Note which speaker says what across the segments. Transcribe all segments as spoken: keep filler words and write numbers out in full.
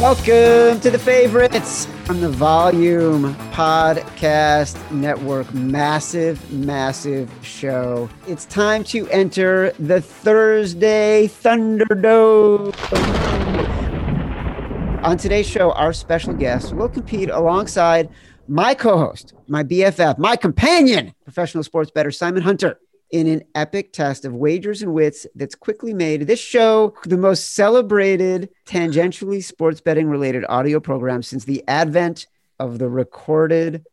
Speaker 1: Welcome to The Favorites from the Volume Podcast Network. Massive, massive show. It's time to enter the Thursday Thunderdome. On today's show, our special guest will compete alongside my co-host, my B F F, my companion, professional sports bettor Simon Hunter, in an epic test of wagers and wits that's quickly made this show the most celebrated tangentially sports betting related audio program since the advent of the recorded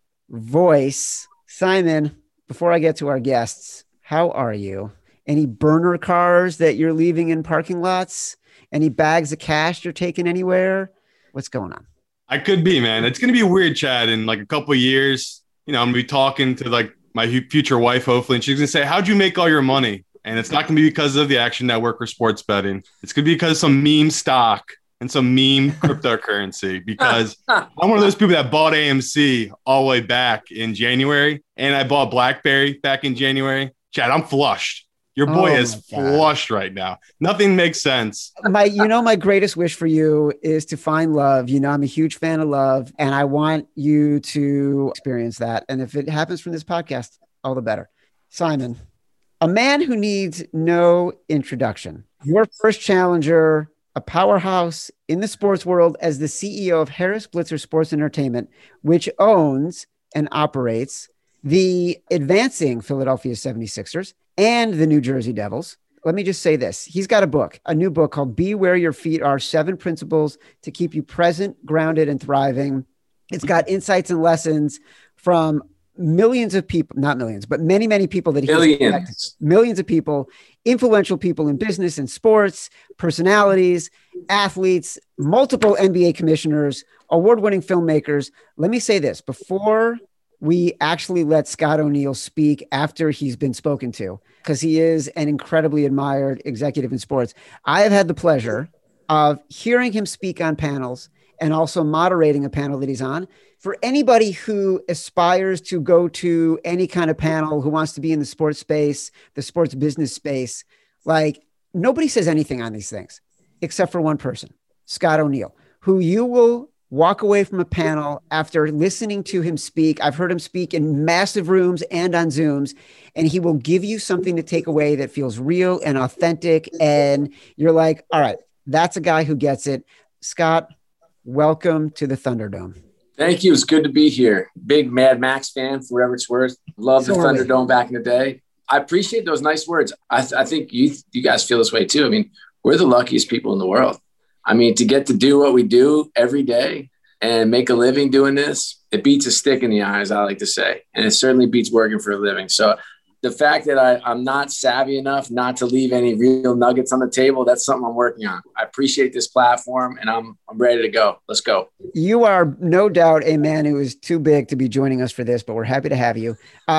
Speaker 1: voice. Simon, before I get to our guests, how are you? Any burner cars that you're leaving in parking lots? Any bags of cash you're taking anywhere? What's going on?
Speaker 2: I could be, man. It's going to be weird, Chad, in like a couple of years. You know, I'm going to be talking to like my future wife, hopefully, and she's going to say, how'd you make all your money? And it's not going to be because of the Action Network or sports betting. It's going to be because of some meme stock and some meme cryptocurrency, because I'm one of those people that bought A M C all the way back in January, and I bought BlackBerry back in January. Chad, I'm flushed. Your boy oh is flushed right now. Nothing makes sense.
Speaker 1: My, you know, my greatest wish for you is to find love. You know, I'm a huge fan of love, and I want you to experience that. And if it happens from this podcast, all the better. Simon, a man who needs no introduction. Your first challenger, a powerhouse in the sports world as the C E O of Harris Blitzer Sports Entertainment, which owns and operates the advancing Philadelphia seventy-sixers and the New Jersey Devils. Let me just say this. He's got a book, a new book called Be Where Your Feet Are, Seven Principles to Keep You Present, Grounded, and Thriving. It's got insights and lessons from millions of people, not millions, but many, many people that he
Speaker 3: millions.
Speaker 1: millions of people, influential people in business and sports, personalities, athletes, multiple N B A commissioners, award-winning filmmakers. Let me say this before we actually let Scott O'Neill speak after he's been spoken to, because he is an incredibly admired executive in sports. I have had the pleasure of hearing him speak on panels and also moderating a panel that he's on. For anybody who aspires to go to any kind of panel, who wants to be in the sports space, the sports business space, like nobody says anything on these things except for one person, Scott O'Neill, who you will walk away from a panel after listening to him speak. I've heard him speak in massive rooms and on Zooms, and he will give you something to take away that feels real and authentic. And you're like, all right, that's a guy who gets it. Scott, welcome to the Thunderdome.
Speaker 3: Thank you. It's good to be here. Big Mad Max fan, for whatever it's worth. Love the
Speaker 1: Sorry.
Speaker 3: Thunderdome back in the day. I appreciate those nice words. I, th- I think you you guys feel this way too. I mean, we're the luckiest people in the world. I mean, to get to do what we do every day and make a living doing this, it beats a stick in the eye, as I like to say. And it certainly beats working for a living. So the fact that I, I'm not savvy enough not to leave any real nuggets on the table, that's something I'm working on. I appreciate this platform, and I'm I'm ready to go. Let's go.
Speaker 1: You are no doubt a man who is too big to be joining us for this, but we're happy to have you.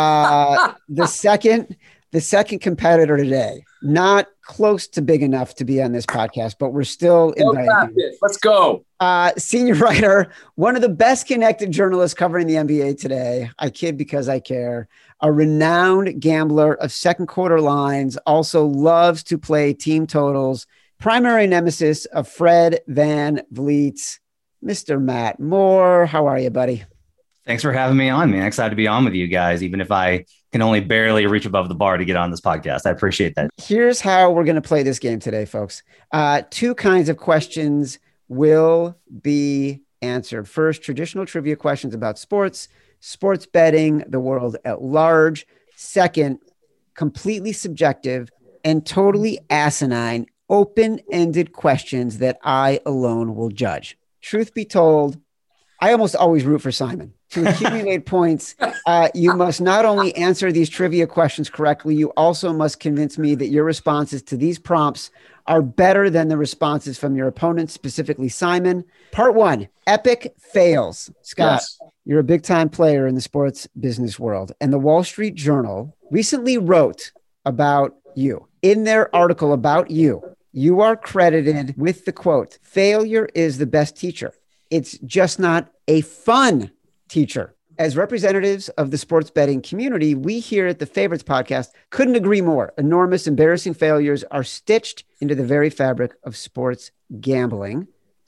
Speaker 1: Uh, the second, the second competitor today, not close to big enough to be on this podcast, but we're still inviting you.
Speaker 3: Let's go.
Speaker 1: Uh, senior writer, one of the best connected journalists covering the N B A today. I kid because I care. A renowned gambler of second quarter lines, also loves to play team totals. Primary nemesis of Fred Van Vliet, Mister Matt Moore. How are you, buddy?
Speaker 4: Thanks for having me on, man. Excited to be on with you guys, even if I can only barely reach above the bar to get on this podcast. I appreciate that.
Speaker 1: Here's how we're going to play this game today, folks. Uh, two kinds of questions will be answered. First, traditional trivia questions about sports, sports betting, the world at large. Second, completely subjective and totally asinine, open-ended questions that I alone will judge. Truth be told, I almost always root for Simon. To accumulate points, uh, you must not only answer these trivia questions correctly, you also must convince me that your responses to these prompts are better than the responses from your opponent, specifically Simon. Part one, epic fails. Scott, yes. You're a big-time player in the sports business world, and the Wall Street Journal recently wrote about you. In their article about you, you are credited with the quote, "Failure is the best teacher. It's just not a fun teacher." As representatives of the sports betting community, we here at the Favorites podcast couldn't agree more. Enormous, embarrassing failures are stitched into the very fabric of sports gambling.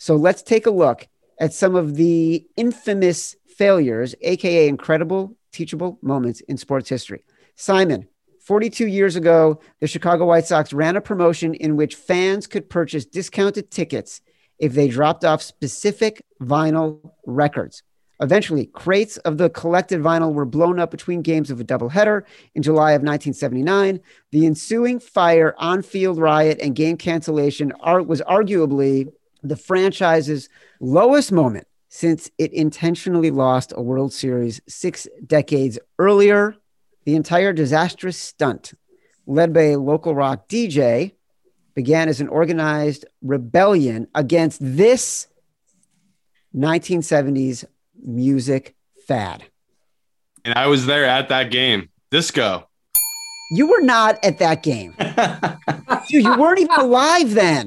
Speaker 1: So let's take a look at some of the infamous failures, A K A incredible teachable moments in sports history. Simon, forty-two years ago, the Chicago White Sox ran a promotion in which fans could purchase discounted tickets if they dropped off specific vinyl records. Eventually, crates of the collected vinyl were blown up between games of a doubleheader in July of nineteen seventy-nine. The ensuing fire, on-field riot, and game cancellation are, was arguably the franchise's lowest moment since it intentionally lost a World Series six decades earlier. The entire disastrous stunt, led by a local rock D J, began as an organized rebellion against this nineteen seventies music fad.
Speaker 2: And I was there at that game. Disco.
Speaker 1: You were not at that game. Dude, you weren't even alive then.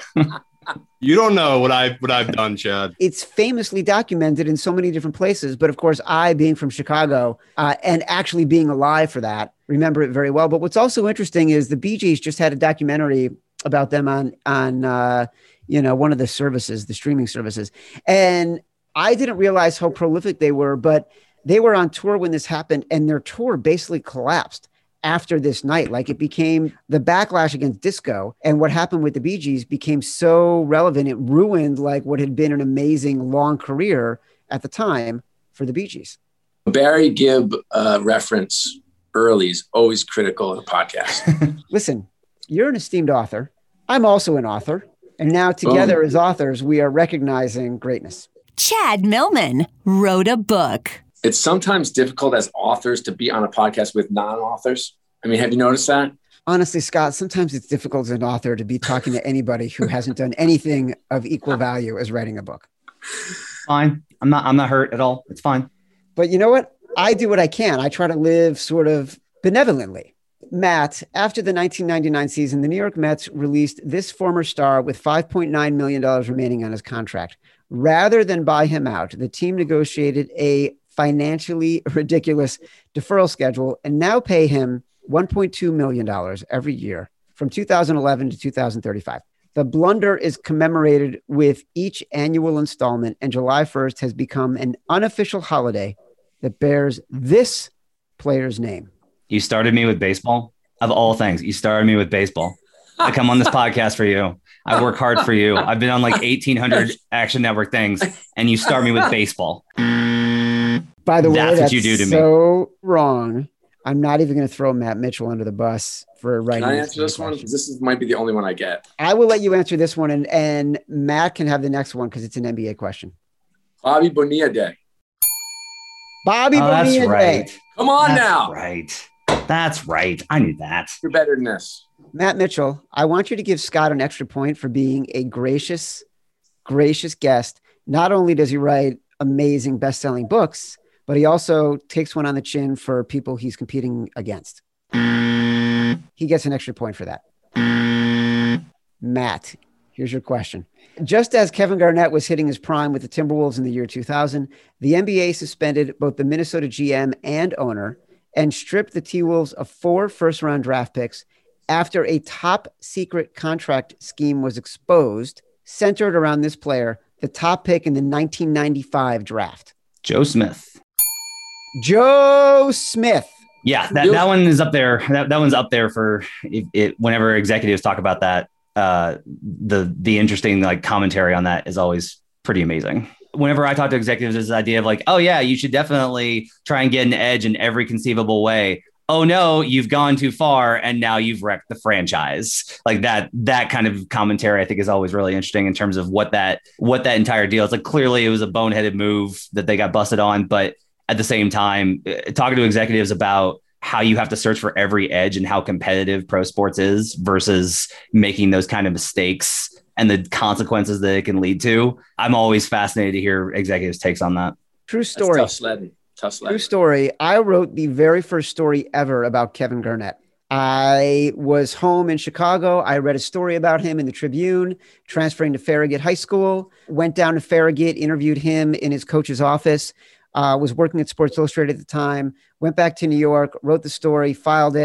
Speaker 2: You don't know what I what I've done, Chad.
Speaker 1: It's famously documented in so many different places, but of course, I, being from Chicago uh, and actually being alive for that, remember it very well. But what's also interesting is the Bee Gees just had a documentary about them on on uh, you know one of the services, the streaming services, and I didn't realize how prolific they were. But they were on tour when this happened, and their tour basically collapsed after this night. Like, it became the backlash against disco, and what happened with the Bee Gees became so relevant. It ruined like what had been an amazing long career at the time for the Bee Gees.
Speaker 3: Barry Gibb uh, reference early is always critical in a podcast.
Speaker 1: Listen, you're an esteemed author. I'm also an author. And now together Boom. As authors, we are recognizing greatness.
Speaker 5: Chad Millman wrote a book.
Speaker 3: It's sometimes difficult as authors to be on a podcast with non-authors. I mean, have you noticed that?
Speaker 1: Honestly, Scott, sometimes it's difficult as an author to be talking to anybody who hasn't done anything of equal value as writing a book.
Speaker 4: Fine. I'm not, I'm not hurt at all. It's fine.
Speaker 1: But you know what? I do what I can. I try to live sort of benevolently. Matt, after the nineteen ninety-nine season, the New York Mets released this former star with five point nine million dollars remaining on his contract. Rather than buy him out, the team negotiated a financially ridiculous deferral schedule and now pay him one point two million dollars every year from two thousand eleven to two thousand thirty-five. The blunder is commemorated with each annual installment, and July first has become an unofficial holiday that bears this player's name.
Speaker 4: You started me with baseball. Of all things, you started me with baseball. I come on this podcast for you. I work hard for you. I've been on like eighteen hundred Action Network things, and you start me with baseball.
Speaker 1: By the way, that's, that's what you do to so me. So wrong. I'm not even going to throw Matt Mitchell under the bus for writing.
Speaker 3: Can I answer this one? Because this is, might be the only one I get.
Speaker 1: I will let you answer this one, and, and Matt can have the next one because it's an N B A question.
Speaker 3: Bobby Bonilla Day.
Speaker 1: Bobby oh, Bonilla
Speaker 4: that's right.
Speaker 1: Day.
Speaker 3: Come on
Speaker 4: that's
Speaker 3: now.
Speaker 4: Right. That's right. I knew that.
Speaker 3: You're better than this.
Speaker 1: Matt Mitchell, I want you to give Scott an extra point for being a gracious, gracious guest. Not only does he write amazing best-selling books, but he also takes one on the chin for people he's competing against. He gets an extra point for that. Matt, here's your question. Just as Kevin Garnett was hitting his prime with the Timberwolves in the year two thousand, the N B A suspended both the Minnesota G M and owner and stripped the T-Wolves of four first-round draft picks after a top-secret contract scheme was exposed, centered around this player, the top pick in the nineteen ninety-five draft.
Speaker 4: Joe Smith.
Speaker 1: Joe Smith.
Speaker 4: Yeah, that, that one is up there. That, that one's up there for it, it, whenever executives talk about that. Uh, the the interesting like commentary on that is always pretty amazing. Whenever I talk to executives, there's this idea of like, oh yeah, you should definitely try and get an edge in every conceivable way. Oh no, you've gone too far and now you've wrecked the franchise. Like that, that kind of commentary I think is always really interesting in terms of what that, what that entire deal is. Like clearly it was a boneheaded move that they got busted on, but at the same time, talking to executives about how you have to search for every edge and how competitive pro sports is versus making those kind of mistakes and the consequences that it can lead to. I'm always fascinated to hear executives' takes on that.
Speaker 1: True story.
Speaker 3: That's tough sledding. Tough sledding.
Speaker 1: True story. I wrote the very first story ever about Kevin Garnett. I was home in Chicago. I read a story about him in the Tribune, transferring to Farragut High School, went down to Farragut, interviewed him in his coach's office, uh, was working at Sports Illustrated at the time, went back to New York, wrote the story, filed it,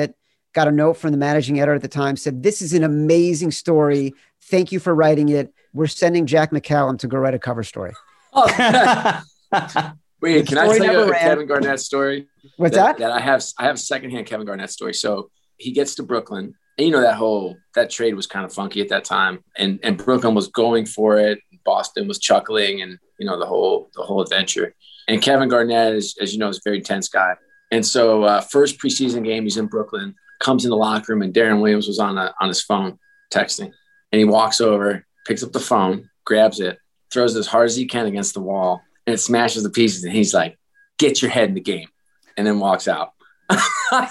Speaker 1: got a note from the managing editor at the time, said, "This is an amazing story. Thank you for writing it. We're sending Jack McCallum to go write a cover story."
Speaker 3: Oh, wait, can I tell you a ran. Kevin Garnett story?
Speaker 1: What's that,
Speaker 3: that? That I have, I have secondhand Kevin Garnett story. So he gets to Brooklyn, and you know that whole that trade was kind of funky at that time, and and Brooklyn was going for it. Boston was chuckling, and you know the whole the whole adventure. And Kevin Garnett, is, as you know, is a very tense guy. And so, uh, first preseason game, he's in Brooklyn, comes in the locker room, and Darren Williams was on a, on his phone texting, and he walks over, picks up the phone, grabs it, throws it as hard as he can against the wall, and it smashes the pieces. And he's like, "Get your head in the game," and then walks out.
Speaker 1: I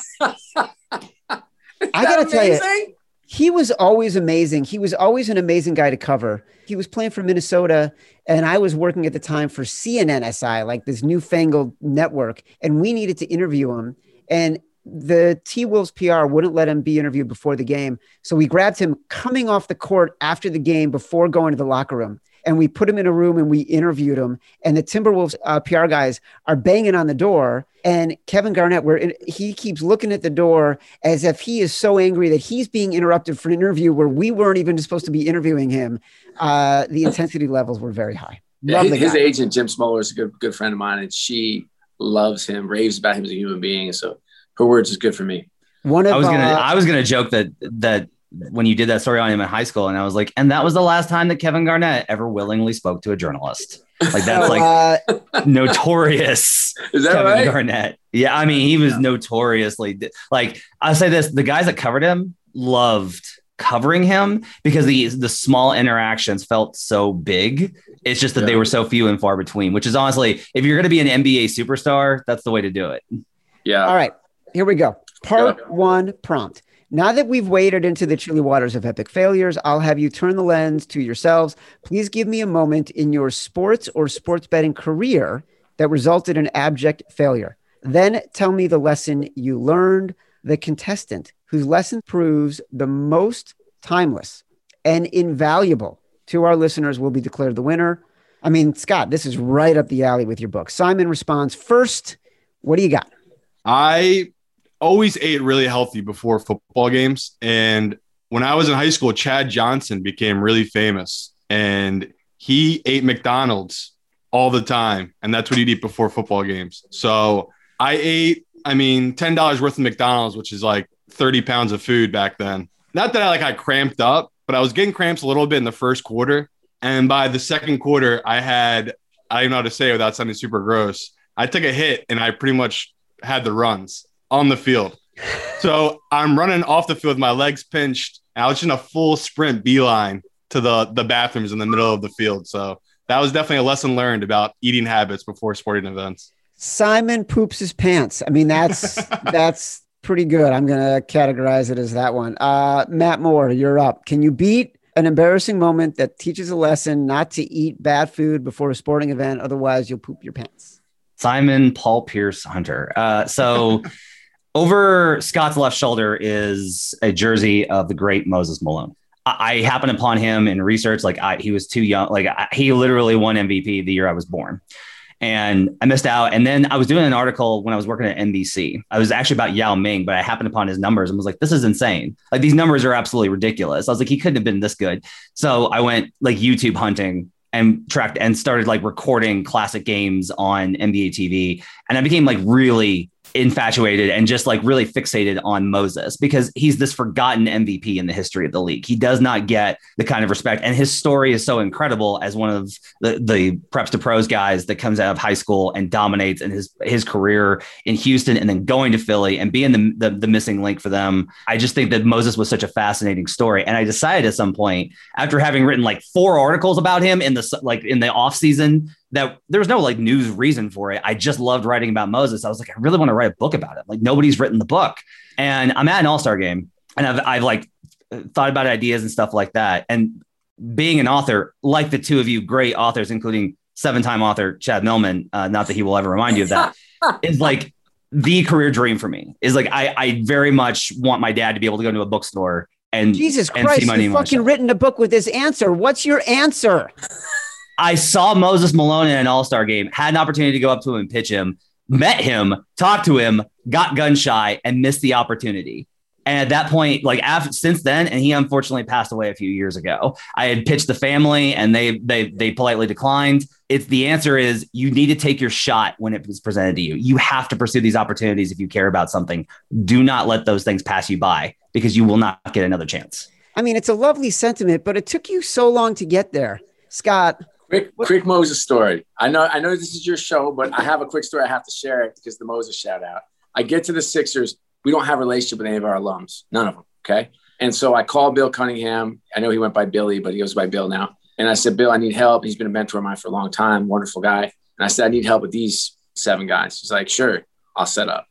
Speaker 1: gotta tell you, he was always amazing. He was always an amazing guy to cover. He was playing for Minnesota, and I was working at the time for C N N S I, like this newfangled network, and we needed to interview him. And the T-Wolves P R wouldn't let him be interviewed before the game. So we grabbed him coming off the court after the game before going to the locker room. And we put him in a room and we interviewed him. And the Timberwolves uh, P R guys are banging on the door. And Kevin Garnett, where in, he keeps looking at the door as if he is so angry that he's being interrupted for an interview where we weren't even supposed to be interviewing him. Uh, the intensity levels were very high.
Speaker 3: Yeah, his, his agent, Jim Smoller, is a good, good friend of mine. And she loves him, raves about him as a human being. So her words is good for me.
Speaker 1: One of,
Speaker 4: I was gonna,
Speaker 1: uh,
Speaker 4: I was gonna joke that that when you did that story on him in high school, and I was like, and that was the last time that Kevin Garnett ever willingly spoke to a journalist. Like that's like uh, notorious.
Speaker 3: Is that
Speaker 4: Kevin
Speaker 3: right?
Speaker 4: Garnett. Yeah, I mean, he was notoriously like. I'll say this: the guys that covered him loved covering him because the the small interactions felt so big. It's just that yeah. they were so few and far between. Which is honestly, if you're going to be an N B A superstar, that's the way to do it.
Speaker 3: Yeah.
Speaker 1: All right, here we go. Part go. one prompt. Now that we've waded into the chilly waters of epic failures, I'll have you turn the lens to yourselves. Please give me a moment in your sports or sports betting career that resulted in abject failure. Then tell me the lesson you learned. The contestant whose lesson proves the most timeless and invaluable to our listeners will be declared the winner. I mean, Scott, this is right up the alley with your book. Simon responds first. What do you got?
Speaker 2: I always ate really healthy before football games. And when I was in high school, Chad Johnson became really famous and he ate McDonald's all the time. And that's what he'd eat before football games. So I ate, I mean, ten dollars worth of McDonald's, which is like thirty pounds of food back then. Not that I like, I cramped up, but I was getting cramps a little bit in the first quarter. And by the second quarter, I had, I don't even know how to say it without sounding super gross. I took a hit and I pretty much had the runs on the field. So I'm running off the field with my legs pinched. And I was just in a full sprint beeline to the, the bathrooms in the middle of the field. So that was definitely a lesson learned about eating habits before sporting events.
Speaker 1: Simon poops his pants. I mean, that's that's pretty good. I'm going to categorize it as that one. Uh, Matt Moore, you're up. Can you beat an embarrassing moment that teaches a lesson not to eat bad food before a sporting event? Otherwise, you'll poop your pants.
Speaker 4: Simon Paul Pierce Hunter. Uh, so over Scott's left shoulder is a jersey of the great Moses Malone. I, I happened upon him in research. Like I, he was too young. Like I, he literally won M V P the year I was born. And I missed out. And then I was doing an article when I was working at N B C. I was actually about Yao Ming, but I happened upon his numbers and was like, this is insane. Like these numbers are absolutely ridiculous. I was like, he couldn't have been this good. So I went like YouTube hunting and tracked and started like recording classic games on N B A T V. And I became like really infatuated and just like really fixated on Moses because he's this forgotten M V P in the history of the league. He does not get the kind of respect, and his story is so incredible as one of the, the preps to pros guys that comes out of high school and dominates in his, his career in Houston and then going to Philly and being the, the, the missing link for them. I just think that Moses was such a fascinating story. And I decided at some point after having written like four articles about him in the, like in the off season, that there was no like news reason for it. I just loved writing about Moses. I was like, I really want to write a book about it. Like nobody's written the book. And I'm at an all-star game and I've, I've like thought about ideas and stuff like that. And being an author, like the two of you great authors, including seven-time author Chad Millman, uh, not that he will ever remind you of that, is like the career dream for me. Is like, I, I very much want my dad to be able to go into a bookstore and
Speaker 1: Jesus
Speaker 4: and
Speaker 1: Christ,
Speaker 4: see my
Speaker 1: you've
Speaker 4: name on
Speaker 1: fucking written a book with this answer. What's your answer?
Speaker 4: I saw Moses Malone in an all-star game, had an opportunity to go up to him and pitch him, met him, talked to him, got gun shy and missed the opportunity. And at that point, like after, since then, and he unfortunately passed away a few years ago, I had pitched the family and they, they, they politely declined. It's the answer is you need to take your shot when it was presented to you. You have to pursue these opportunities. If you care about something, do not let those things pass you by because you will not get another chance.
Speaker 1: I mean, it's a lovely sentiment, but it took you so long to get there. Scott.
Speaker 3: Quick, quick Moses story. I know, I know this is your show, but I have a quick story. I have to share it because the Moses shout out. I get to the Sixers. We don't have a relationship with any of our alums, none of them. Okay. And so I called Bill Cunningham. I know he went by Billy, but he goes by Bill now. And I said, Bill, I need help. He's been a mentor of mine for a long time. Wonderful guy. And I said, I need help with these seven guys. He's like, sure, I'll set up.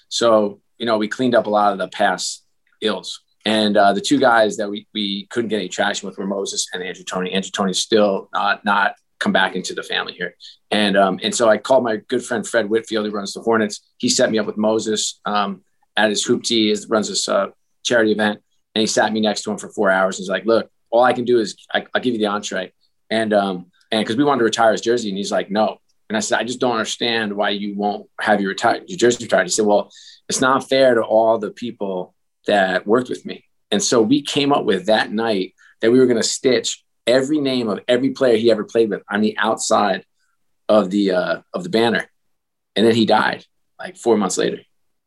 Speaker 3: So, you know, we cleaned up a lot of the past ills. And uh, the two guys that we, we couldn't get any traction with were Moses and Andrew Toney. Andrew Toney's still not, not come back into the family here. And, um, and so I called my good friend, Fred Whitfield, who runs the Hornets. He set me up with Moses. Um, at his hoop tee, is runs this uh, charity event. And he sat me next to him for four hours. He's like, look, all I can do is I, I'll give you the entree. And, um, and cause we wanted to retire his jersey. And he's like, no. And I said, I just don't understand why you won't have your, retire, your jersey retired. He said, well, it's not fair to all the people that worked with me. And so we came up with that night that we were going to stitch every name of every player he ever played with on the outside of the, uh, of the banner. And then he died like four months later.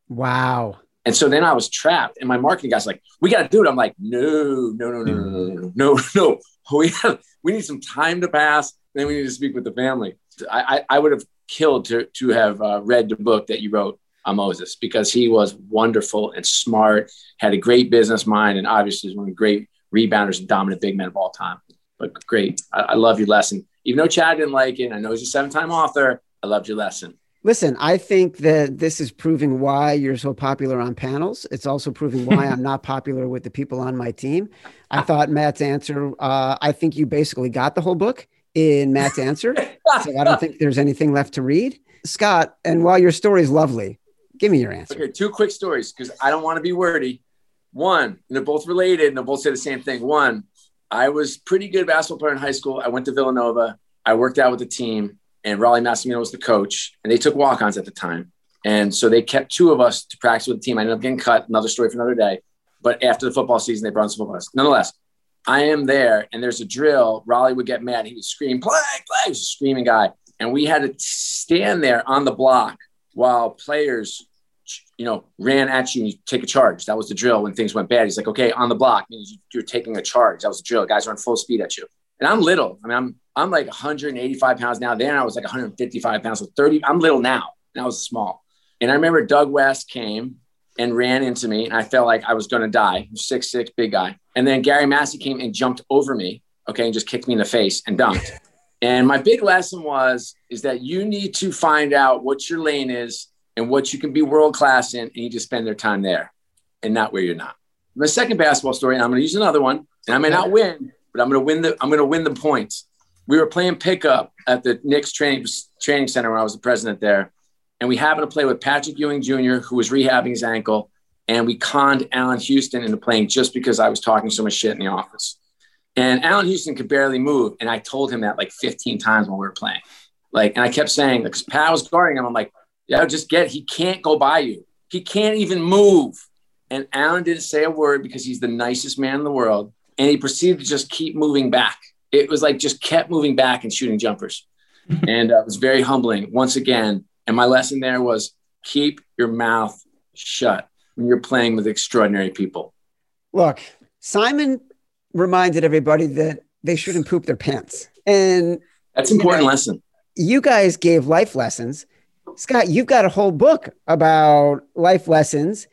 Speaker 1: Wow.
Speaker 3: And so then I was trapped and my marketing guy's like, we got to do it. I'm like, no, no, no, no, no, no, no, no. We have, we need some time to pass. Then we need to speak with the family. I, I, I would have killed to, to have uh, read the book that you wrote on Moses because he was wonderful and smart, had a great business mind, and obviously was one of the great rebounders and dominant big men of all time. But great. I, I love your lesson. Even though Chad didn't like it, I know he's a seven-time author. I loved your lesson.
Speaker 1: Listen, I think that this is proving why you're so popular on panels. It's also proving why I'm not popular with the people on my team. I thought Matt's answer, uh, I think you basically got the whole book in Matt's answer. So I don't think there's anything left to read. Scott, and while your story is lovely, give me your answer.
Speaker 3: Okay, two quick stories because I don't want to be wordy. One, and they're both related and they'll both say the same thing. One, I was pretty good basketball player in high school. I went to Villanova. I worked out with the team. And Raleigh Massimino was the coach, and they took walk-ons at the time. And so they kept two of us to practice with the team. I ended up getting cut, another story for another day. But after the football season, they brought us football. Nonetheless, I am there, and there's a drill. Raleigh would get mad. He would scream, play, play. He was a screaming guy. And we had to stand there on the block while players, you know, ran at you and you take a charge. That was the drill when things went bad. He's like, okay, on the block means you're taking a charge. That was the drill. Guys are on full speed at you. And I'm little. I mean, I'm I'm like one hundred eighty-five pounds now. Then I was like one hundred fifty-five pounds. So thirty. I'm little now. And I was small. And I remember Doug West came and ran into me. And I felt like I was going to die. six six, big guy. And then Gary Massey came and jumped over me. Okay. And just kicked me in the face and dunked. And my big lesson was, is that you need to find out what your lane is and what you can be world-class in. And you just spend their time there and not where you're not. My second basketball story, and I'm going to use another one, and I may not win, but I'm going to win the, I'm going to win the points. We were playing pickup at the Knicks training, training center when I was the president there. And we happened to play with Patrick Ewing Junior, who was rehabbing his ankle. And we conned Allen Houston into playing just because I was talking so much shit in the office. And Allen Houston could barely move. And I told him that like fifteen times when we were playing. Like, and I kept saying, because Pat was guarding him, I'm like, yeah, just get, he can't go by you. He can't even move. And Allen didn't say a word because he's the nicest man in the world. And he proceeded to just keep moving back. It was like just kept moving back and shooting jumpers. And uh, it was very humbling once again. And my lesson there was keep your mouth shut when you're playing with extraordinary people.
Speaker 1: Look, Simon reminded everybody that they shouldn't poop their pants. And
Speaker 3: that's an important you know, lesson.
Speaker 1: You guys gave life lessons. Scott, you've got a whole book about life lessons.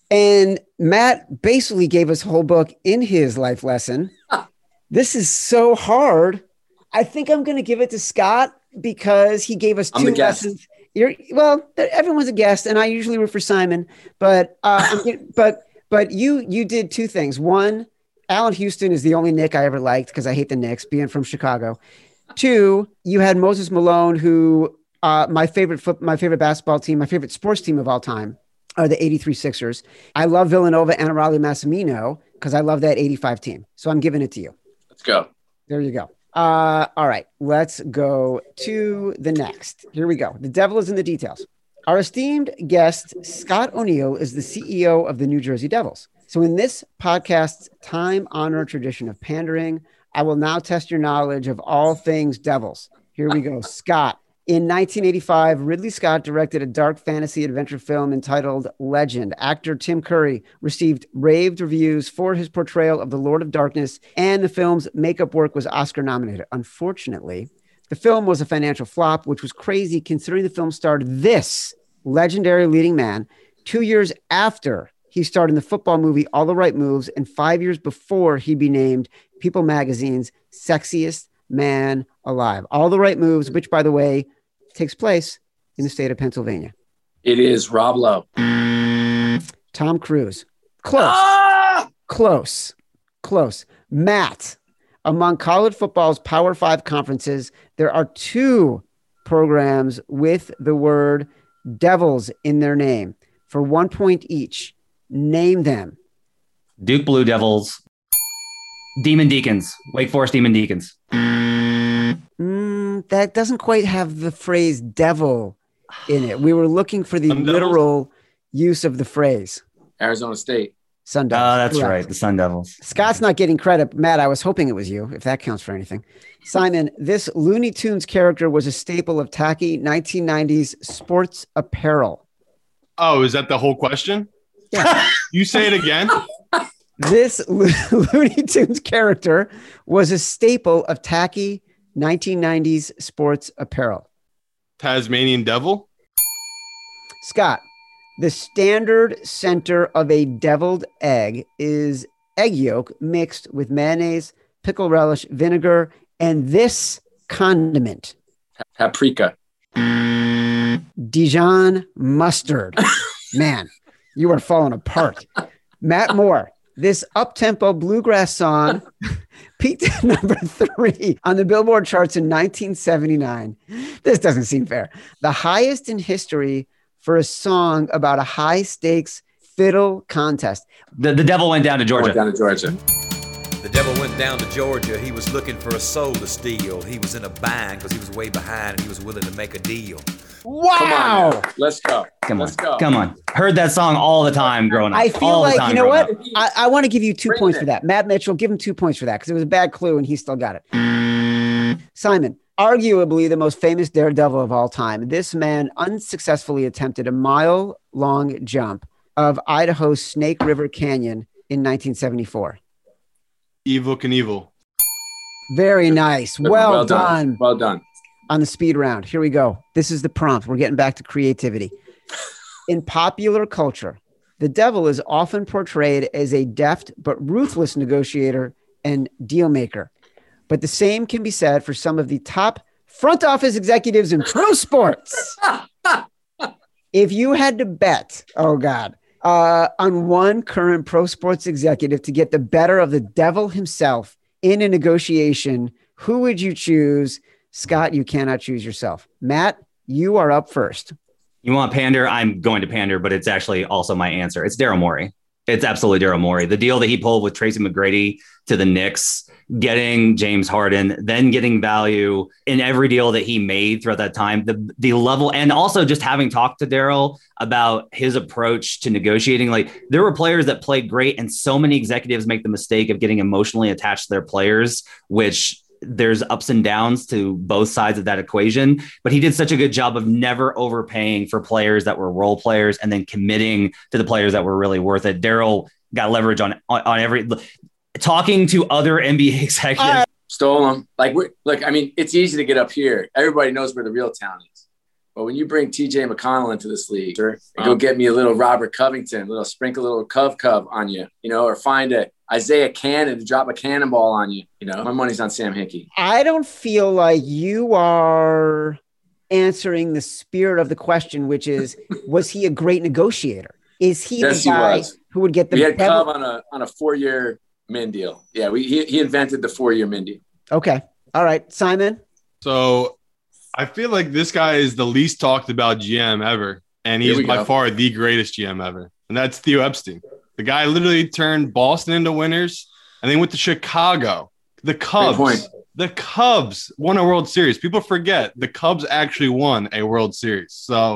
Speaker 1: And Matt basically gave us a whole book in his life lesson. This is so hard. I think I'm going to give it to Scott because he gave us two lessons. You're, well, everyone's a guest, and I usually root for Simon. But uh, I'm, but but you you did two things. One, Allen Houston is the only Knick I ever liked because I hate the Knicks, being from Chicago. Two, you had Moses Malone, who uh, my favorite foot, my favorite basketball team, my favorite sports team of all time are the eighty-three Sixers. I love Villanova and Raleigh Massimino because I love that eighty-five team. So I'm giving it to you.
Speaker 3: Let's go.
Speaker 1: There you go. Uh, all right, let's go to the next. Here we go. The devil is in the details. Our esteemed guest, Scott O'Neill, is the C E O of the New Jersey Devils. So in this podcast's time-honored tradition of pandering, I will now test your knowledge of all things Devils. Here we go. Scott. In nineteen eighty-five, Ridley Scott directed a dark fantasy adventure film entitled Legend. Actor Tim Curry received raved reviews for his portrayal of the Lord of Darkness, and the film's makeup work was Oscar nominated. Unfortunately, the film was a financial flop, which was crazy considering the film starred this legendary leading man two years after he starred in the football movie All the Right Moves, and five years before he'd be named People Magazine's sexiest man alive. All the Right Moves, which, by the way, takes place in the state of Pennsylvania.
Speaker 3: It is Rob Lowe.
Speaker 1: Tom Cruise. Close.
Speaker 3: Ah!
Speaker 1: Close. Close. Matt. Among college football's Power Five conferences, there are two programs with the word Devils in their name for one point each. Name them.
Speaker 4: Duke Blue Devils, Demon Deacons, Wake Forest Demon Deacons.
Speaker 1: Mm, that doesn't quite have the phrase devil in it. We were looking for the
Speaker 2: Sun
Speaker 1: literal
Speaker 2: Devils?
Speaker 1: use of the phrase.
Speaker 3: Arizona State.
Speaker 1: Sun
Speaker 4: Oh,
Speaker 1: Devils.
Speaker 4: that's
Speaker 1: Correct.
Speaker 4: right. The Sun Devils.
Speaker 1: Scott's not getting credit. Matt, I was hoping it was you, if that counts for anything. Simon, this Looney Tunes character was a staple of tacky nineteen nineties sports apparel.
Speaker 2: Oh, is that the whole question?
Speaker 1: Yeah.
Speaker 2: You say it again?
Speaker 1: This Lo- Looney Tunes character was a staple of tacky nineteen nineties sports apparel.
Speaker 2: Tasmanian Devil?
Speaker 1: Scott, the standard center of a deviled egg is egg yolk mixed with mayonnaise, pickle relish, vinegar, and this condiment,
Speaker 3: Paprika.
Speaker 1: Dijon mustard. Man, you are falling apart. Matt Moore, this up-tempo bluegrass song peaked at number three on the Billboard charts in nineteen seventy-nine. This doesn't seem fair. The highest in history for a song about a high-stakes fiddle contest.
Speaker 4: The, the Devil went down to Georgia.
Speaker 3: Went down to Georgia.
Speaker 6: The devil went down to Georgia. He was looking for a soul to steal. He was in a bind because he was way behind and he was willing to make a deal.
Speaker 1: Wow.
Speaker 3: Come on, now. Let's go.
Speaker 4: Come
Speaker 3: Let's
Speaker 4: on.
Speaker 3: go.
Speaker 4: Come on. Heard that song all the time growing up.
Speaker 1: I feel
Speaker 4: all the
Speaker 1: like,
Speaker 4: time
Speaker 1: you know
Speaker 4: growing
Speaker 1: what?
Speaker 4: up.
Speaker 1: I, I want to give you two
Speaker 3: Bring
Speaker 1: points
Speaker 3: it.
Speaker 1: for that. Matt Mitchell, give him two points for that because it was a bad clue and he still got it. Simon, arguably the most famous daredevil of all time. This man unsuccessfully attempted a mile-long jump of Idaho's Snake River Canyon in nineteen seventy-four.
Speaker 2: Evil Knievel.
Speaker 1: Very nice. Well,
Speaker 3: well
Speaker 1: done.
Speaker 3: done. Well done.
Speaker 1: On the speed round. Here we go. This is the prompt. We're getting back to creativity. In popular culture, the devil is often portrayed as a deft but ruthless negotiator and deal maker. But the same can be said for some of the top front office executives in pro sports. If you had to bet, oh God, uh, on one current pro sports executive to get the better of the devil himself in a negotiation, who would you choose? Scott, you cannot choose yourself. Matt, you are up first.
Speaker 4: You want pander? I'm going to pander, but it's actually also my answer. It's Daryl Morey. It's absolutely Daryl Morey. The deal that he pulled with Tracy McGrady to the Knicks, getting James Harden, then getting value in every deal that he made throughout that time, the the level, and also just having talked to Daryl about his approach to negotiating. Like, there were players that played great, and so many executives make the mistake of getting emotionally attached to their players, which there's ups and downs to both sides of that equation, but he did such a good job of never overpaying for players that were role players and then committing to the players that were really worth it. Daryl got leverage on, on, on every talking to other N B A executives.
Speaker 3: Uh, stole them. Like, we're, look, I mean, it's easy to get up here. Everybody knows where the real talent is. But when you bring T J McConnell into this league, sure, and go get me a little Robert Covington, a little sprinkle a little Cov Cov on you, you know, or find a Isaiah Cannon to drop a cannonball on you. You know, my money's on Sam Hinkie.
Speaker 1: I don't feel like you are answering the spirit of the question, which is, was he a great negotiator? Is he
Speaker 3: Yes,
Speaker 1: the
Speaker 3: he
Speaker 1: guy
Speaker 3: was.
Speaker 1: who would get the
Speaker 3: We had
Speaker 1: devil-
Speaker 3: Cov on a on a four year min deal. Yeah, we he, he invented the four year min deal.
Speaker 1: Okay. All right. Simon.
Speaker 2: So I feel like this guy is the least talked about G M ever. And
Speaker 3: Here
Speaker 2: he's
Speaker 3: we
Speaker 2: by
Speaker 3: go.
Speaker 2: far the greatest G M ever. And that's Theo Epstein. The guy literally turned Boston into winners and then went to Chicago. The Cubs.
Speaker 3: point.
Speaker 2: The Cubs won a World Series. People forget the Cubs actually won a World Series. So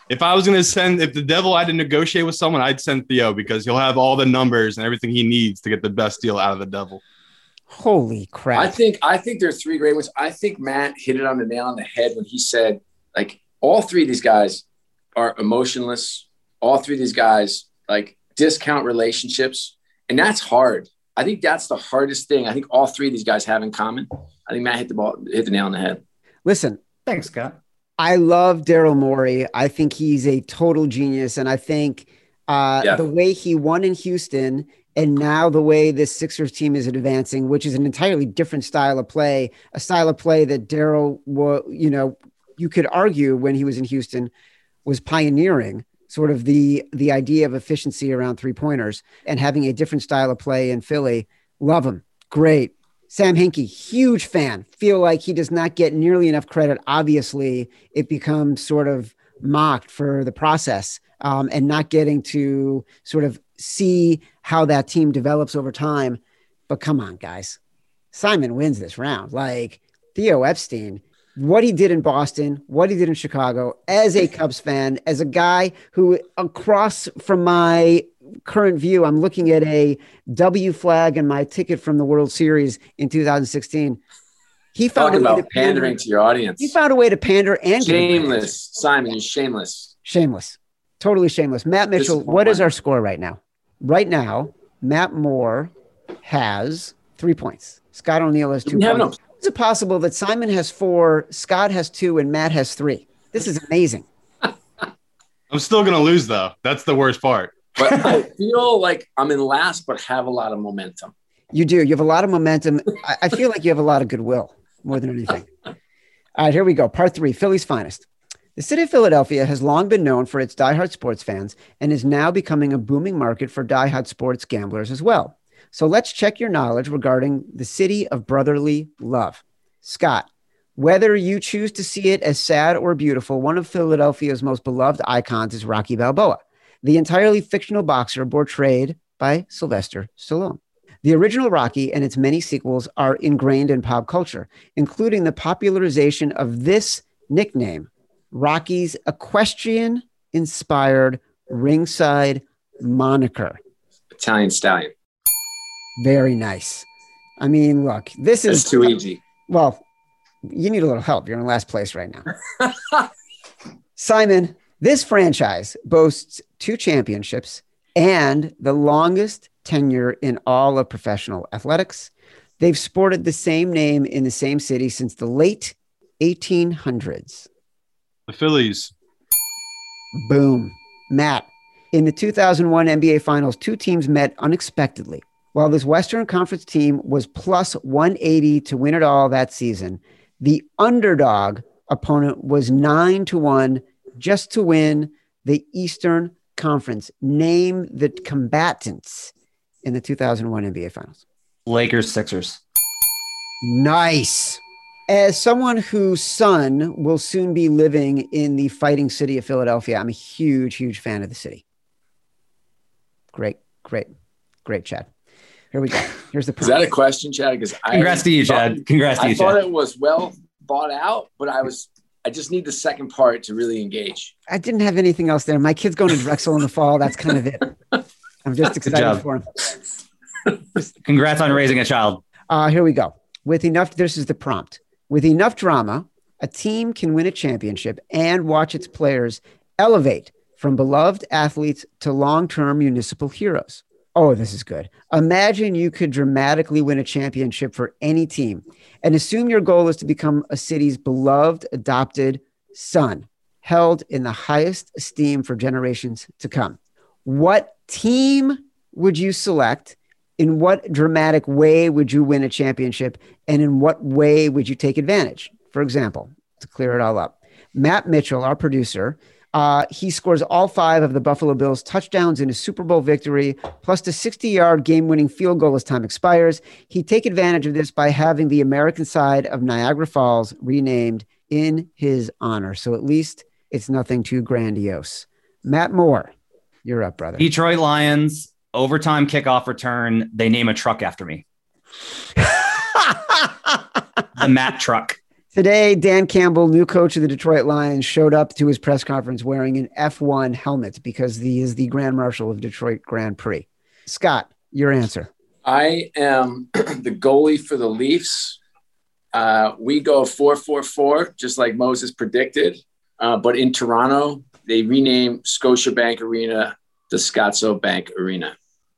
Speaker 2: If I was going to send, if the devil had to negotiate with someone, I'd send Theo because he'll have all the numbers and everything he needs to get the best deal out of the devil.
Speaker 1: Holy crap.
Speaker 3: I think I think there's three great ones. I think Matt hit it on the nail on the head when he said, like, all three of these guys are emotionless. All three of these guys, like, discount relationships. And that's hard. I think that's the hardest thing I think all three of these guys have in common. I think Matt hit the ball, hit the nail on the head.
Speaker 1: Listen.
Speaker 4: Thanks, Scott.
Speaker 1: I love Daryl Morey. I think he's a total genius. And I think uh, yeah. the way he won in Houston and now the way this Sixers team is advancing, which is an entirely different style of play, a style of play that Daryl, you know, you could argue when he was in Houston was pioneering sort of the, the idea of efficiency around three pointers and having a different style of play in Philly. Love him. Great. Sam Hinkie, huge fan. Feel like he does not get nearly enough credit. Obviously, it becomes sort of mocked for the process um, and not getting to sort of see how that team develops over time. But come on, guys. Simon wins this round. Like Theo Epstein, what he did in Boston, what he did in Chicago, as a Cubs fan, as a guy who across from my current view, I'm looking at a W flag and my ticket from the World Series in two thousand sixteen. He found
Speaker 3: Talking
Speaker 1: a way
Speaker 3: about
Speaker 1: to pander,
Speaker 3: pandering to your audience.
Speaker 1: He found a way to pander and
Speaker 3: shameless. Simon, you're shameless.
Speaker 1: Shameless. Totally shameless. Matt Mitchell, is what is our score right now? Right now, Matt Moore has three points. Scott O'Neill has two points. No- is it possible that Simon has four, Scott has two, and Matt has three? This is amazing.
Speaker 2: I'm still going to lose, though. That's the worst part.
Speaker 3: But I feel like I'm in last, but have a lot of momentum.
Speaker 1: You do. You have a lot of momentum. I, I feel like you have a lot of goodwill more than anything. All right, here we go. Part three, Philly's finest. The city of Philadelphia has long been known for its diehard sports fans and is now becoming a booming market for diehard sports gamblers as well. So let's check your knowledge regarding the city of brotherly love. Scott, whether you choose to see it as sad or beautiful, one of Philadelphia's most beloved icons is Rocky Balboa, the entirely fictional boxer portrayed by Sylvester Stallone. The original Rocky and its many sequels are ingrained in pop culture, including the popularization of this nickname, Rocky's equestrian-inspired ringside moniker.
Speaker 3: Italian Stallion.
Speaker 1: Very nice. I mean, look, this is
Speaker 3: That's too easy.
Speaker 1: Well, you need a little help. You're in last place right now. Simon, this franchise boasts two championships and the longest tenure in all of professional athletics. They've sported the same name in the same city since the late eighteen hundreds.
Speaker 2: The Phillies.
Speaker 1: Boom. Matt, in the two thousand one N B A Finals, two teams met unexpectedly. While this Western Conference team was plus one eighty to win it all that season, the underdog opponent was nine to one just to win the Eastern Conference. Name the combatants in the two thousand one N B A Finals.
Speaker 4: Lakers, Sixers.
Speaker 1: Nice. As someone whose son will soon be living in the fighting city of Philadelphia, I'm a huge, huge fan of the city. Great, great, great, Chad. Here we go. Here's the
Speaker 3: prompt. Is that a question, Chad? Because
Speaker 4: Congrats to you, Chad. Congrats to you, Chad.
Speaker 3: I thought it was well thought out, but I was I just need the second part to really engage.
Speaker 1: I didn't have anything else there. My kid's going to Drexel in the fall. That's kind of it. I'm just excited for him.
Speaker 4: Congrats on raising a child.
Speaker 1: Uh, here we go. With enough, this is the prompt. With enough drama, a team can win a championship and watch its players elevate from beloved athletes to long-term municipal heroes. Oh, this is good. Imagine you could dramatically win a championship for any team and assume your goal is to become a city's beloved adopted son, held in the highest esteem for generations to come. What team would you select? In what dramatic way would you win a championship? And in what way would you take advantage? For example, to clear it all up, Matt Mitchell, our producer, Uh, he scores all five of the Buffalo Bills touchdowns in a Super Bowl victory, plus the sixty-yard game-winning field goal as time expires. He'd take advantage of this by having the American side of Niagara Falls renamed in his honor. So at least it's nothing too grandiose. Matt Moore, you're up, brother.
Speaker 4: Detroit Lions, overtime kickoff return. They name a truck after me. The Matt truck.
Speaker 1: Today, Dan Campbell, new coach of the Detroit Lions, showed up to his press conference wearing an F one helmet because he is the Grand Marshal of Detroit Grand Prix. Scott, your answer.
Speaker 3: I am the goalie for the Leafs. Uh, we go four four four, just like Moses predicted. Uh, but in Toronto, they renamed Scotiabank Arena the Scottsdale Bank Arena.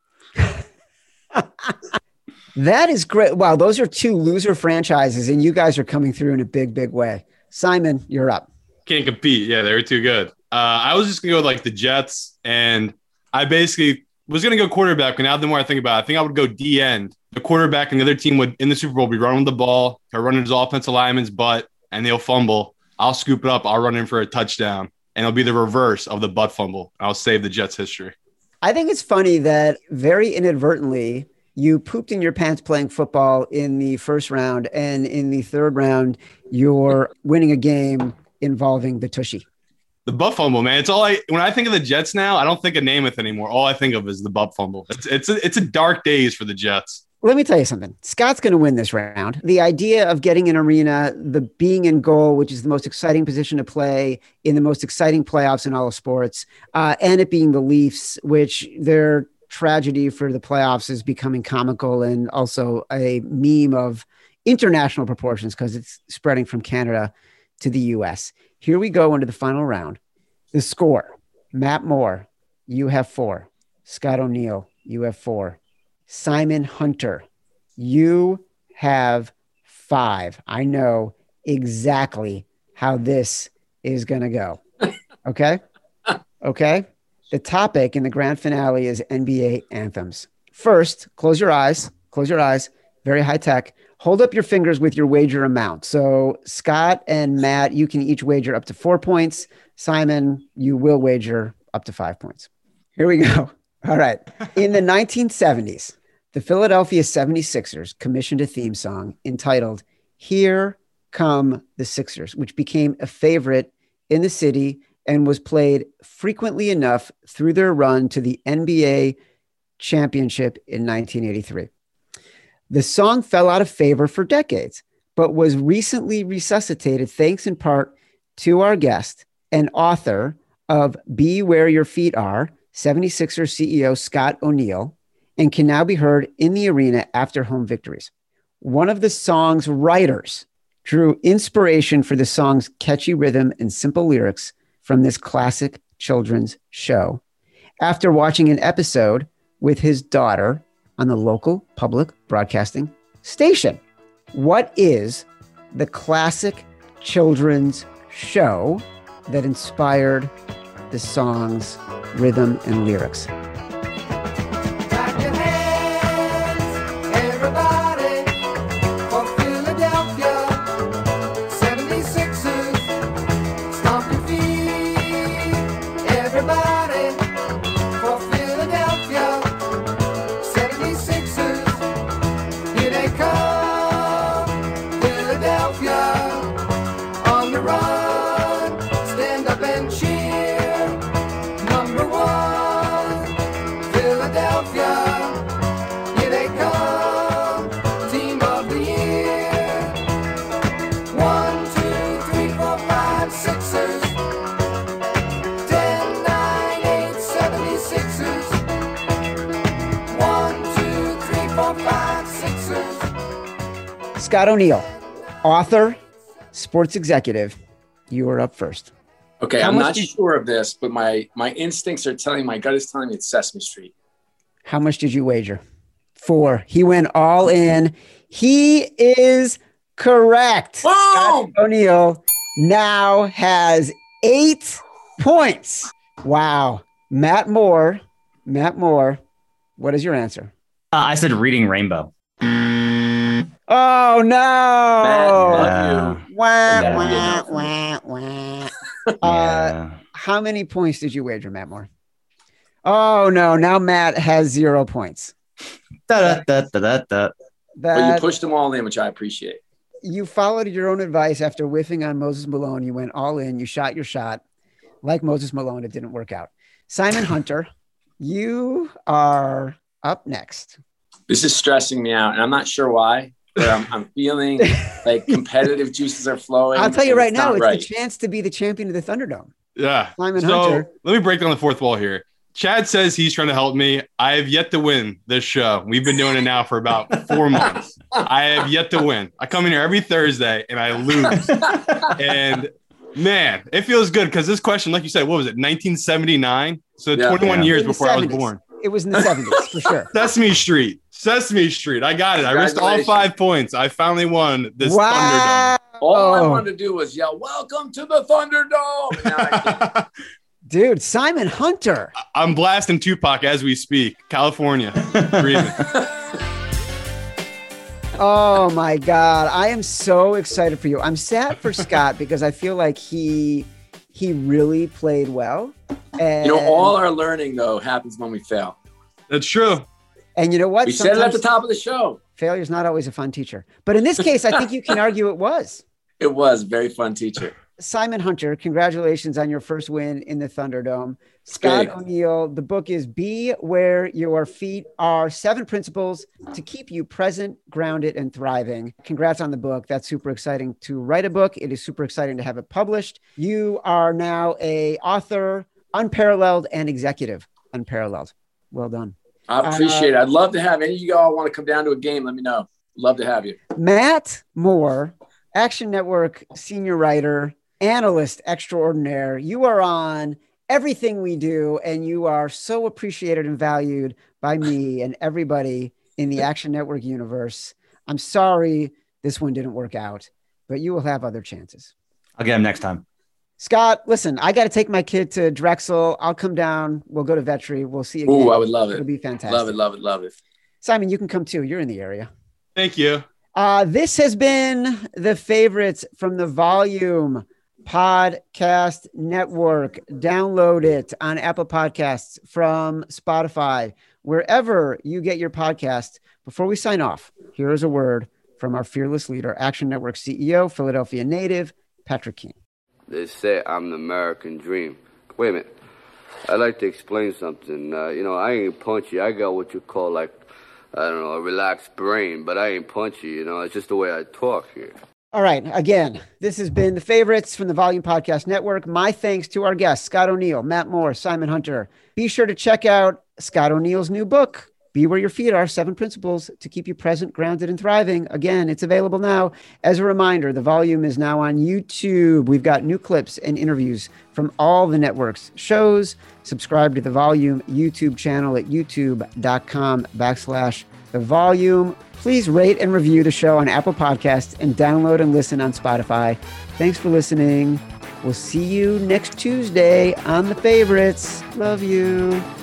Speaker 1: That is great. Wow, those are two loser franchises, and you guys are coming through in a big, big way. Simon, you're up.
Speaker 2: Can't compete. Yeah, they were too good. Uh, I was just going to go with like the Jets, and I basically was going to go quarterback. And now the more I think about it, I think I would go D end. The quarterback and the other team would, in the Super Bowl, be running the ball, or running his offensive lineman's butt, and they'll fumble. I'll scoop it up. I'll run in for a touchdown, and it'll be the reverse of the butt fumble. I'll save the Jets' history.
Speaker 1: I think it's funny that very inadvertently you pooped in your pants playing football in the first round, and in the third round, you're winning a game involving the tushy.
Speaker 2: The butt fumble, man. It's all I, when I think of the Jets now, I don't think of Namath anymore. All I think of is the butt fumble. It's, it's, a, it's a dark days for the Jets.
Speaker 1: Let me tell you something. Scott's going to win this round. The idea of getting an arena, the being in goal, which is the most exciting position to play in the most exciting playoffs in all of sports, uh, and it being the Leafs, which their tragedy for the playoffs is becoming comical and also a meme of international proportions because it's spreading from Canada to the U S. Here we go into the final round. The score: Matt Moore, you have four. Scott O'Neill, you have four. Simon Hunter, you have five. I know exactly how this is going to go. Okay? Okay? The topic in the grand finale is N B A anthems. First, close your eyes. Close your eyes. Very high tech. Hold up your fingers with your wager amount. So Scott and Matt, you can each wager up to four points. Simon, you will wager up to five points. Here we go. All right. In the nineteen seventies, the Philadelphia seventy-sixers commissioned a theme song entitled Here Come the Sixers, which became a favorite in the city and was played frequently enough through their run to the N B A championship in nineteen eighty-three. The song fell out of favor for decades, but was recently resuscitated thanks in part to our guest and author of Be Where Your Feet Are, seventy-sixers C E O Scott O'Neill, and can now be heard in the arena after home victories. One of the song's writers drew inspiration for the song's catchy rhythm and simple lyrics from this classic children's show after watching an episode with his daughter on the local public broadcasting station. What is the classic children's show that inspired the song's rhythm and lyrics? Scott O'Neill, author, sports executive. You are up first.
Speaker 3: Okay, How I'm not sure of this, but my my instincts are telling, my gut is telling me it's Sesame Street.
Speaker 1: How much did you wager? Four. He went all in. He is correct.
Speaker 3: Boom!
Speaker 1: Scott O'Neill now has eight points. Wow. Matt Moore, Matt Moore, what is your answer?
Speaker 4: Uh, I said Reading Rainbow.
Speaker 1: Oh, no.
Speaker 3: Matt,
Speaker 1: Wah,
Speaker 4: Yeah.
Speaker 1: wah, wah, wah. Uh,
Speaker 4: Yeah.
Speaker 1: how many points did you wager, Matt Moore? Oh, no. Now Matt has zero points.
Speaker 4: Da, da, da, da, da, da.
Speaker 3: But you
Speaker 1: That,
Speaker 3: pushed them all in, which I appreciate.
Speaker 1: you followed your own advice after whiffing on Moses Malone. You went all in. You shot your shot. Like Moses Malone, it didn't work out. Simon Hunter, you are up next.
Speaker 3: This is stressing me out, and I'm not sure why. where I'm, I'm feeling like competitive juices are flowing.
Speaker 1: I'll tell you right
Speaker 3: it's
Speaker 1: now, it's
Speaker 3: right.
Speaker 1: the chance to be the champion of the Thunderdome.
Speaker 2: Yeah.
Speaker 1: Simon
Speaker 2: so
Speaker 1: Hunter.
Speaker 2: let me break down the fourth wall here. Chad says he's trying to help me. I have yet to win this show. We've been doing it now for about four months. I have yet to win. I come in here every Thursday and I lose. And man, it feels good because this question, like you said, what was it, nineteen seventy-nine? So yeah, twenty-one yeah. years before
Speaker 1: seventies.
Speaker 2: I was born.
Speaker 1: It was in the seventies, for sure.
Speaker 2: Sesame Street. Sesame Street. I got it. I risked all five points. I finally won this
Speaker 1: wow.
Speaker 2: Thunderdome.
Speaker 3: All I wanted to do was yell, "Welcome to the Thunderdome!" And now I
Speaker 1: Dude, Simon Hunter.
Speaker 2: I'm blasting Tupac as we speak. California. Breathing.
Speaker 1: Oh my God. I am so excited for you. I'm sad for Scott because I feel like he he really played well. And,
Speaker 3: you know, all our learning though happens when we fail.
Speaker 2: That's true.
Speaker 1: And you know what?
Speaker 3: We said it at the top of the show.
Speaker 1: Failure's not always a fun teacher. But in this case, I think you can argue it was.
Speaker 3: It was a very fun teacher.
Speaker 1: Simon Hunter, congratulations on your first win in the Thunderdome. Scott
Speaker 3: Big.
Speaker 1: O'Neill, the book is Be Where Your Feet Are, Seven Principles to Keep You Present, Grounded, and Thriving. Congrats on the book. That's super exciting to write a book. It is super exciting to have it published. You are now a author, unparalleled, and executive, unparalleled. Well done.
Speaker 3: I appreciate uh, it. I'd love to have any of you all want to come down to a game. Let me know. Love to have you.
Speaker 1: Matt Moore, Action Network senior writer, analyst extraordinaire. You are on everything we do, and you are so appreciated and valued by me and everybody in the Action Network universe. I'm sorry this one didn't work out, but you will have other chances.
Speaker 4: I'll get him next time.
Speaker 1: Scott, listen, I got to take my kid to Drexel. I'll come down. We'll go to Vetri. We'll see you.
Speaker 3: Oh, I would love it.
Speaker 1: It'll be fantastic.
Speaker 3: Love it, love it, love it.
Speaker 1: Simon, you can come too. You're in the area.
Speaker 2: Thank you.
Speaker 1: Uh, this has been the favorites from the Volume Podcast Network. Download it on Apple Podcasts, from Spotify, wherever you get your podcast. Before we sign off, here is a word from our fearless leader, Action Network C E O, Philadelphia native, Patrick King.
Speaker 7: They say I'm the American dream. Wait a minute. I'd like to explain something. Uh, you know, I ain't punchy. I got what you call, like, I don't know, a relaxed brain, but I ain't punchy, you know. It's just the way I talk here.
Speaker 1: All right. Again, this has been the favorites from the Volume Podcast Network. My thanks to our guests, Scott O'Neill, Matt Moore, Simon Hunter. Be sure to check out Scott O'Neill's new book, Be Where Your Feet Are, Seven Principles to Keep You Present, Grounded, and Thriving. Again, it's available now. As a reminder, the Volume is now on YouTube. We've got new clips and interviews from all the network's shows. Subscribe to the Volume YouTube channel at youtube.com backslash the Volume. Please rate and review the show on Apple Podcasts and download and listen on Spotify. Thanks for listening. We'll see you next Tuesday on The Favorites. Love you.